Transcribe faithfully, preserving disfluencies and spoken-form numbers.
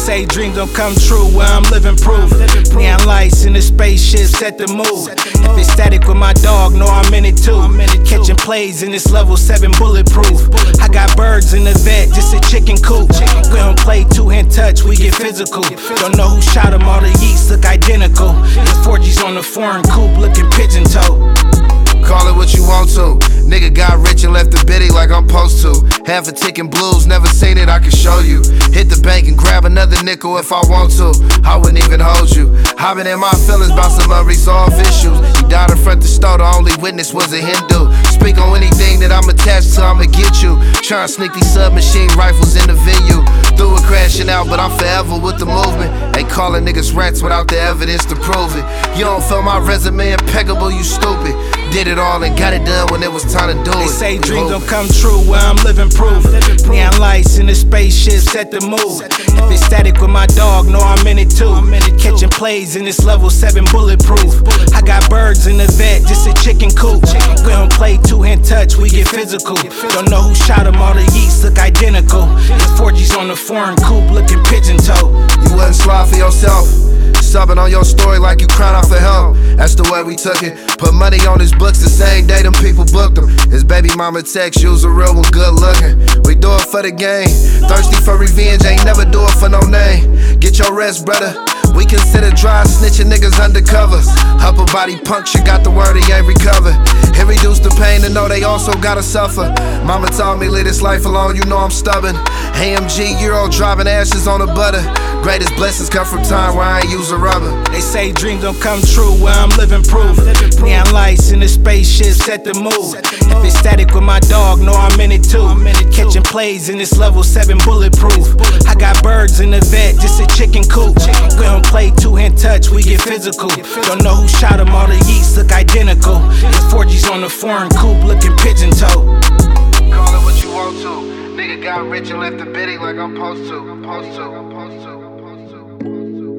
say dreams don't come true, where I'm living proof. Neon lights in the spaceship set the mood. If it's static with my dog, know I'm in it too. Catching plays in this level seven bulletproof. I got birds in the vet, just a chicken coop. We don't play two-hand touch, we get physical. Don't know who shot them, all the yeets look identical. The four G's on the foreign coupe looking pigeon-toed. Call it what you want to. Nigga got rich and left the biddy like I'm supposed to. Half a ticking blues, never seen it, I can show you. Hit the bank and grab another nickel if I want to. I wouldn't even hold you. I've been in my feelings about some unresolved issues. He died in front the store, the only witness was a Hindu. Speak on anything that I'm attached to, I'ma get you. Tryna sneak these submachine rifles in the venue. Threw it crashing out, but I'm forever with the movement. Ain't calling niggas rats without the evidence to prove it. You don't feel my resume impeccable, you stupid. Did it all and got it done when it was time to do They it. say dreams don't come true, where I'm living proof. Neon lights in the spaceship set the mood. If it's static with my dog, know I'm in it too. Catching plays in this level seven bulletproof. I got birds in the vet, just a chicken coop. We don't play two-hand touch, we get physical. Don't know who shot them, all the yeets look identical. The four G's on the foreign coupe looking pigeon-toed. You wasn't slide for yourself. Subbing on your story like you crying out for help. That's the way we took it. Put money on his books the same day them people booked him. His baby mama text, you was a real one, good looking. We do it for the game. Thirsty for revenge, ain't never do it for no name. Get your rest, brother. We consider dry snitching niggas undercover. Upper body puncture, got the word he ain't recovered. It reduced the pain to know they also gotta suffer. Mama told me live this life alone, you know I'm stubborn. A M G Euro driving ashes on the butter. Greatest blessings come from time where I ain't use a rubber. They say dreams don't come true, where I'm living proof. Neon lights in the spaceship set the mood. If it's static with my dog, know I'm in it too. Catching plays in this level seven bulletproof. I got birds in the vet, just a chicken coop. We don't play two-hand touch, we get physical. Don't know who shot them, all the yeets look identical. The four G's on the foreign coupe looking pigeon-toed. Call it what you want to. Nigga got rich and left the biddy like I'm supposed to. I'm supposed to. I'm supposed to. I'm supposed to.